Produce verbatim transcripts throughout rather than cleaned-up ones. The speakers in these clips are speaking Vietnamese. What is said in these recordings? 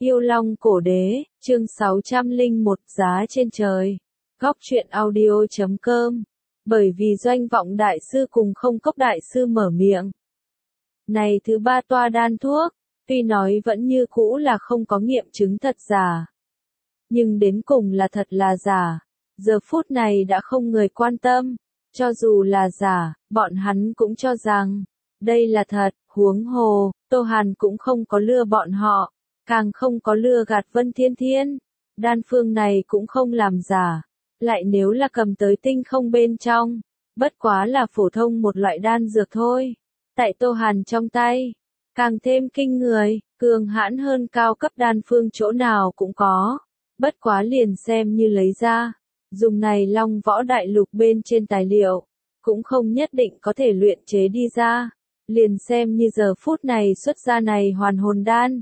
Yêu Long Cổ Đế, chương sáu trăm lẻ một giá trên trời. Góc truyện audio chấm com. Bởi vì Doanh Vọng Đại Sư cùng Không Cốc Đại Sư mở miệng. Này thứ ba toa đan thuốc, tuy nói vẫn như cũ là không có nghiệm chứng thật giả. Nhưng đến cùng là thật là giả. Giờ phút này đã không người quan tâm. Cho dù là giả, bọn hắn cũng cho rằng, đây là thật, huống hồ, Tô Hàn cũng không có lừa bọn họ. Càng không có lừa gạt Vân Thiên Thiên, đan phương này cũng không làm giả, lại nếu là cầm tới tinh không bên trong, bất quá là phổ thông một loại đan dược thôi. Tại Tô Hàn trong tay, càng thêm kinh người, cường hãn hơn cao cấp đan phương chỗ nào cũng có, bất quá liền xem như lấy ra, dùng này Long Võ Đại Lục bên trên tài liệu, cũng không nhất định có thể luyện chế đi ra, liền xem như giờ phút này xuất ra này hoàn hồn đan.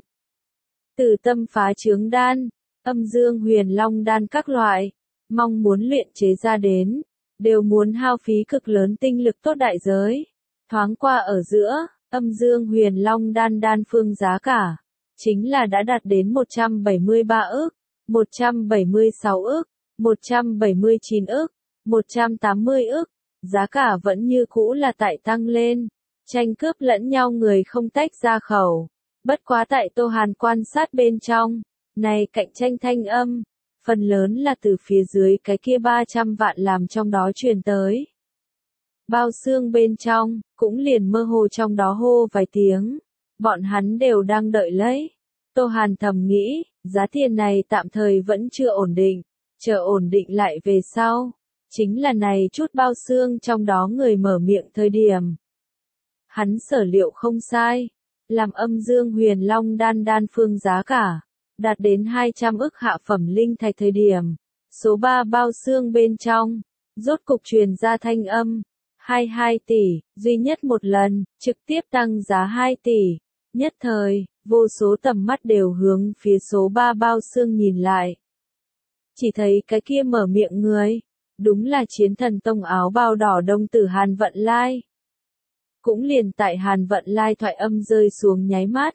Từ tâm phá chướng đan, âm dương huyền long đan các loại, mong muốn luyện chế ra đến, đều muốn hao phí cực lớn tinh lực tốt đại giới. Thoáng qua ở giữa, âm dương huyền long đan đan phương giá cả, chính là đã đạt đến một trăm bảy mươi ba ức, một trăm bảy mươi sáu ức, một trăm bảy mươi chín ức, một trăm tám mươi ức, giá cả vẫn như cũ là tại tăng lên, tranh cướp lẫn nhau người không tách ra khẩu. Bất quá tại Tô Hàn quan sát bên trong, này cạnh tranh thanh âm, phần lớn là từ phía dưới cái kia ba trăm vạn làm trong đó truyền tới. Bao xương bên trong, cũng liền mơ hồ trong đó hô vài tiếng, bọn hắn đều đang đợi lấy. Tô Hàn thầm nghĩ, giá tiền này tạm thời vẫn chưa ổn định, chờ ổn định lại về sau, chính là này chút bao xương trong đó người mở miệng thời điểm. Hắn sở liệu không sai. Làm âm dương huyền long đan đan phương giá cả, đạt đến hai trăm ức hạ phẩm linh thạch thời điểm, số ba bao xương bên trong, rốt cục truyền ra thanh âm, hai mươi hai tỷ, duy nhất một lần, trực tiếp tăng giá hai tỷ, nhất thời, vô số tầm mắt đều hướng phía số ba bao xương nhìn lại. Chỉ thấy cái kia mở miệng người, đúng là Chiến Thần Tông áo bào đỏ Đông Tử Hàn Vận Lai. Cũng liền tại Hàn Vận Lai thoại âm rơi xuống nháy mắt.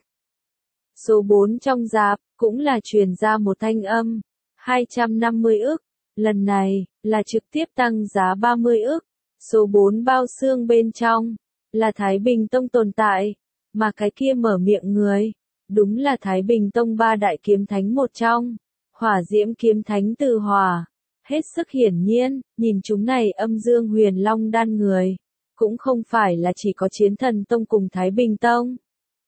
Số bốn trong giáp, cũng là truyền ra một thanh âm, hai trăm năm mươi ức, lần này, là trực tiếp tăng giá ba mươi ức, số bốn bao xương bên trong, là Thái Bình Tông tồn tại, mà cái kia mở miệng người, đúng là Thái Bình Tông ba đại kiếm thánh một trong, Hỏa Diễm kiếm thánh Từ Hỏa, hết sức hiển nhiên, nhìn chúng này âm dương huyền long đan người. Cũng không phải là chỉ có Chiến Thần Tông cùng Thái Bình Tông.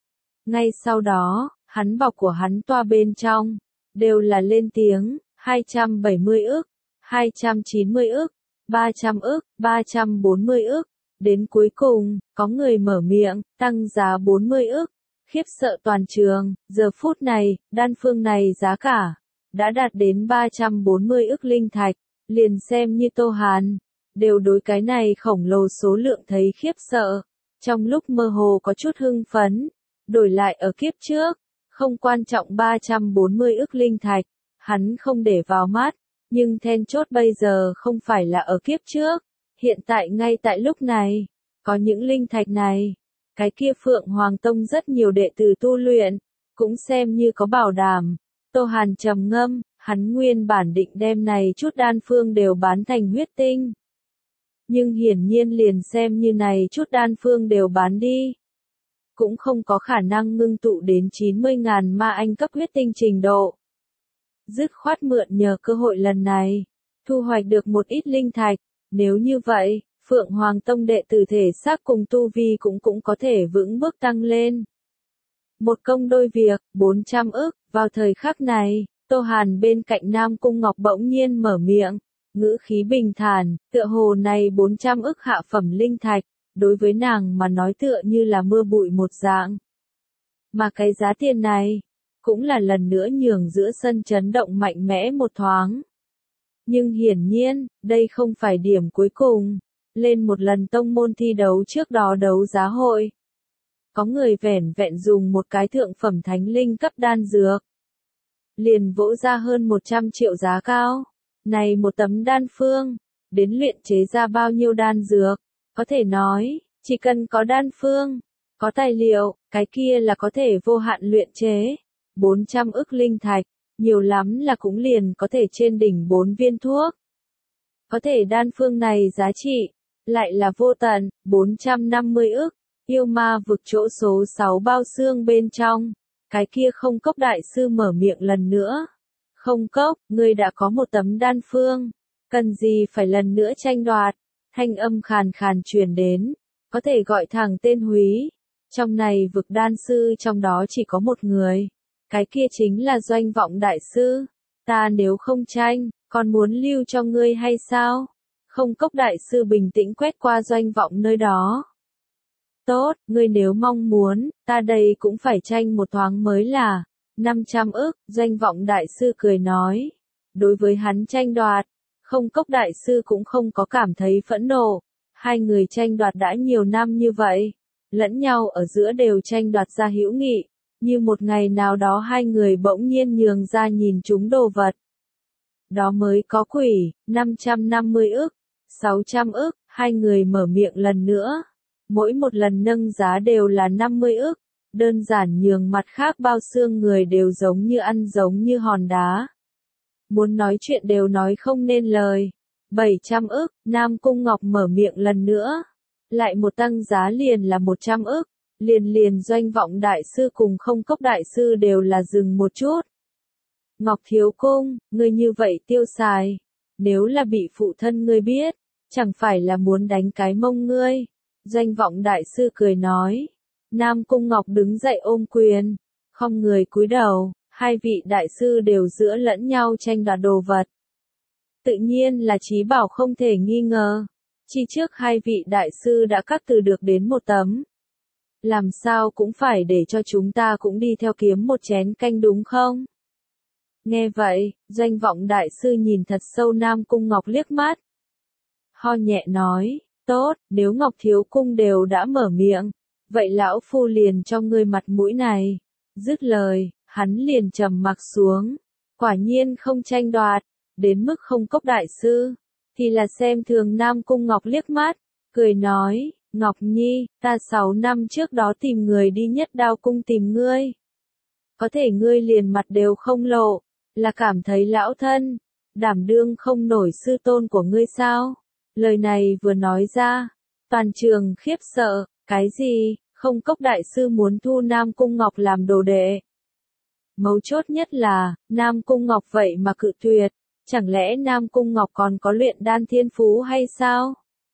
Ngay sau đó, hắn bọc của hắn toa bên trong, đều là lên tiếng, hai trăm bảy mươi ức, hai trăm chín mươi ức, ba trăm ức, ba trăm bốn mươi ức. Đến cuối cùng, có người mở miệng, tăng giá bốn mươi ức, khiếp sợ toàn trường, giờ phút này, đan phương này giá cả, đã đạt đến ba trăm bốn mươi ức linh thạch, liền xem như Tô Hàn. Đều đối cái này khổng lồ số lượng thấy khiếp sợ, trong lúc mơ hồ có chút hưng phấn, đổi lại ở kiếp trước, không quan trọng ba trăm bốn mươi ức linh thạch, hắn không để vào mắt, nhưng then chốt bây giờ không phải là ở kiếp trước, hiện tại ngay tại lúc này, có những linh thạch này, cái kia Phượng Hoàng Tông rất nhiều đệ tử tu luyện, cũng xem như có bảo đảm. Tô Hàn trầm ngâm, hắn nguyên bản định đem này chút đan phương đều bán thành huyết tinh. Nhưng hiển nhiên liền xem như này chút đan phương đều bán đi. Cũng không có khả năng ngưng tụ đến chín mươi ngàn ma anh cấp huyết tinh trình độ. Dứt khoát mượn nhờ cơ hội lần này, thu hoạch được một ít linh thạch, nếu như vậy, Phượng Hoàng Tông đệ tử thể xác cùng tu vi cũng cũng có thể vững bước tăng lên. Một công đôi việc, bốn trăm ức, vào thời khắc này, Tô Hàn bên cạnh Nam Cung Ngọc bỗng nhiên mở miệng. Ngữ khí bình thản, tựa hồ này bốn trăm ức hạ phẩm linh thạch, đối với nàng mà nói tựa như là mưa bụi một dạng. Mà cái giá tiền này, cũng là lần nữa nhường giữa sân chấn động mạnh mẽ một thoáng. Nhưng hiển nhiên, đây không phải điểm cuối cùng, lên một lần tông môn thi đấu trước đó đấu giá hội. Có người vẻn vẹn dùng một cái thượng phẩm thánh linh cấp đan dược. Liền vỗ ra hơn một trăm triệu giá cao. Này một tấm đan phương, đến luyện chế ra bao nhiêu đan dược, có thể nói, chỉ cần có đan phương, có tài liệu, cái kia là có thể vô hạn luyện chế. bốn trăm ức linh thạch, nhiều lắm là cũng liền có thể trên đỉnh bốn viên thuốc. Có thể đan phương này giá trị, lại là vô tận, bốn trăm năm mươi ức, yêu ma vực chỗ số sáu bao xương bên trong. Cái kia không cốc đại sư mở miệng lần nữa. Không cốc, ngươi đã có một tấm đan phương, cần gì phải lần nữa tranh đoạt, thanh âm khàn khàn truyền đến, có thể gọi thẳng tên Húy. Trong này vực đan sư trong đó chỉ có một người, cái kia chính là Doanh Vọng đại sư. Ta nếu không tranh, còn muốn lưu cho ngươi hay sao? Không cốc đại sư bình tĩnh quét qua Doanh Vọng nơi đó. Tốt, ngươi nếu mong muốn, ta đây cũng phải tranh một thoáng mới là năm trăm ức, Doanh Vọng đại sư cười nói. Đối với hắn tranh đoạt, không cốc đại sư cũng không có cảm thấy phẫn nộ. Hai người tranh đoạt đã nhiều năm như vậy, lẫn nhau ở giữa đều tranh đoạt ra hữu nghị, như một ngày nào đó hai người bỗng nhiên nhường ra nhìn chúng đồ vật. Đó mới có quỷ, năm trăm năm mươi ức, sáu trăm ức, hai người mở miệng lần nữa. Mỗi một lần nâng giá đều là năm mươi ức, đơn giản nhường mặt khác bao xương người đều giống như ăn giống như hòn đá. Muốn nói chuyện đều nói không nên lời. bảy trăm ức, Nam Cung Ngọc mở miệng lần nữa. Lại một tăng giá liền là một trăm ức, liền liền Doanh Vọng đại sư cùng không cốc đại sư đều là dừng một chút. Ngọc Thiếu Cung, ngươi như vậy tiêu xài, nếu là bị phụ thân ngươi biết, chẳng phải là muốn đánh cái mông ngươi. Doanh Vọng đại sư cười nói. Nam Cung Ngọc đứng dậy ôm quyền, không người cúi đầu, hai vị đại sư đều giữa lẫn nhau tranh đoạt đồ vật. Tự nhiên là trí bảo không thể nghi ngờ. Chi trước hai vị đại sư đã cắt từ được đến một tấm. Làm sao cũng phải để cho chúng ta cũng đi theo kiếm một chén canh đúng không? Nghe vậy, Doanh Vọng đại sư nhìn thật sâu Nam Cung Ngọc liếc mắt. Ho nhẹ nói, tốt, nếu Ngọc Thiếu Cung đều đã mở miệng, vậy lão phu liền cho ngươi mặt mũi này. Dứt lời, hắn liền trầm mặc xuống. Quả nhiên không tranh đoạt, đến mức không cốc đại sư, thì là xem thường Nam Cung Ngọc liếc mắt, cười nói, Ngọc Nhi, ta sáu năm trước đó tìm người đi Nhất Đao Cung tìm ngươi. Có thể ngươi liền mặt đều không lộ, là cảm thấy lão thân, đảm đương không nổi sư tôn của ngươi sao? Lời này vừa nói ra, toàn trường khiếp sợ, cái gì, không cốc đại sư muốn thu Nam Cung Ngọc làm đồ đệ. Mấu chốt nhất là, Nam Cung Ngọc vậy mà cự tuyệt, chẳng lẽ Nam Cung Ngọc còn có luyện đan thiên phú hay sao?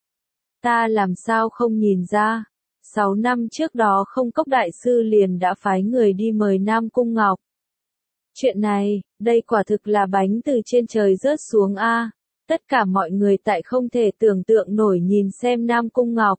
Ta làm sao không nhìn ra, sáu năm trước đó không cốc đại sư liền đã phái người đi mời Nam Cung Ngọc. Chuyện này, đây quả thực là bánh từ trên trời rớt xuống a. Tất cả mọi người tại không thể tưởng tượng nổi nhìn xem Nam Cung Ngọc.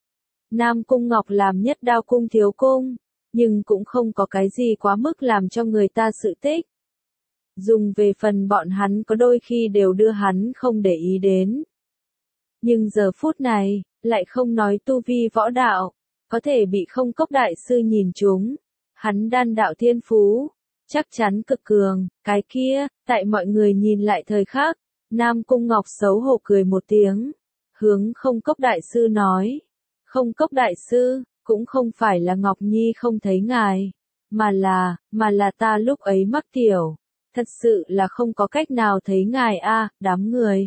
Nam Cung Ngọc làm Nhất Đao Cung thiếu cung, nhưng cũng không có cái gì quá mức làm cho người ta sự tích. Dùng về phần bọn hắn có đôi khi đều đưa hắn không để ý đến. Nhưng giờ phút này, lại không nói tu vi võ đạo, có thể bị không cốc đại sư nhìn trúng. Hắn đan đạo thiên phú, chắc chắn cực cường, cái kia, tại mọi người nhìn lại thời khắc, Nam Cung Ngọc xấu hổ cười một tiếng, hướng không cốc đại sư nói. Không cốc đại sư, cũng không phải là Ngọc Nhi không thấy ngài, mà là, mà là ta lúc ấy mắc tiểu, thật sự là không có cách nào thấy ngài a, đám người.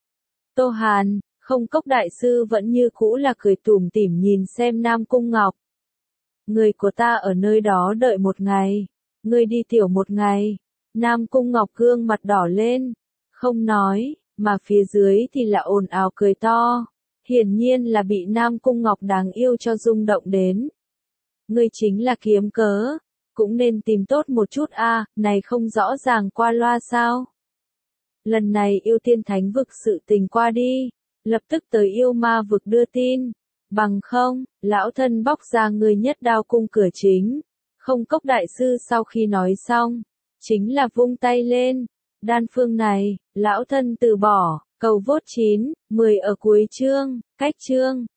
Tô Hàn, không cốc đại sư vẫn như cũ là cười tủm tỉm nhìn xem Nam Cung Ngọc. Người của ta ở nơi đó đợi một ngày, người đi tiểu một ngày. Nam Cung Ngọc gương mặt đỏ lên, không nói, mà phía dưới thì là ồn ào cười to. Hiển nhiên là bị Nam Cung Ngọc đáng yêu cho rung động đến. Ngươi chính là kiếm cớ, cũng nên tìm tốt một chút a, này không rõ ràng qua loa sao? Lần này yêu tiên thánh vực sự tình qua đi, lập tức tới yêu ma vực đưa tin, bằng không, lão thân bóc ra người Nhất Đao Cung cửa chính. Không cốc đại sư sau khi nói xong, chính là vung tay lên, đan phương này, lão thân từ bỏ. Cầu vốt chín, mười ở cuối chương, cách chương.